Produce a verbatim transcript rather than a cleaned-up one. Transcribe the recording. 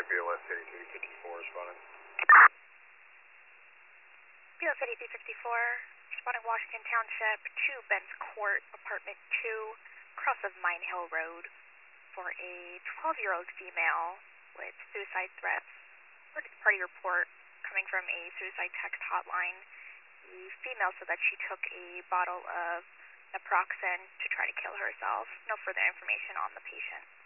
B L S eighty-three fifty-four responding. B L S eighty-three fifty-four, responding Washington Township, two Benz Court, apartment two, cross of Mine Hill Road, for a twelve-year-old female with suicide threats. Party report coming from a suicide text hotline. The female said that she took a bottle of naproxen to try to kill herself. No further information on the patient.